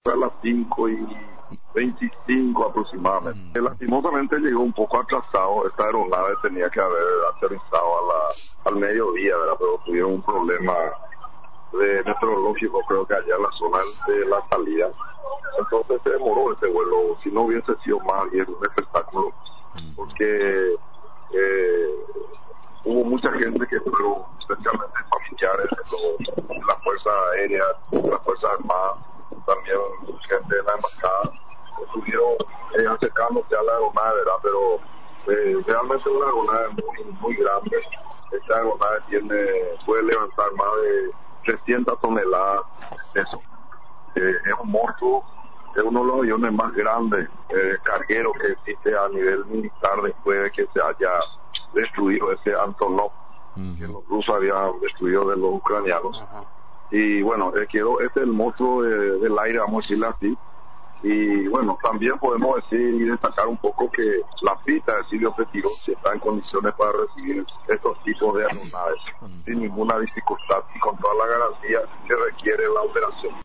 a las 5:25 aproximadamente. Lastimosamente llegó un poco atrasado. Esta aeronave tenía que haber aterrizado al mediodía, ¿verdad? Pero tuvieron un problema meteorológico, creo que allá en la zona de la salida. Entonces se demoró ese vuelo. Si no hubiese sido más bien un espectáculo, porque hubo mucha gente que fueron, especialmente familiares de la Fuerza Aérea, la Fuerza Armada, también gente de la embajada, estuvieron acercándose a la aeronave, ¿verdad? Pero realmente una aeronave muy grande. Esta aeronave puede levantar más de 300 toneladas de peso. Es un monstruo, es uno de los aviones más grandes cargueros que existe a nivel militar después de que se haya destruido ese Antonov que los rusos habían destruido de los ucranianos. Y bueno, este es el monstruo del aire, vamos a decirlo así. Y bueno, también podemos decir y destacar un poco que la flota de Silvio Pettirossi si está en condiciones para recibir estos tipos de aeronaves sin ninguna dificultad y con toda la garantía que requiere la operación.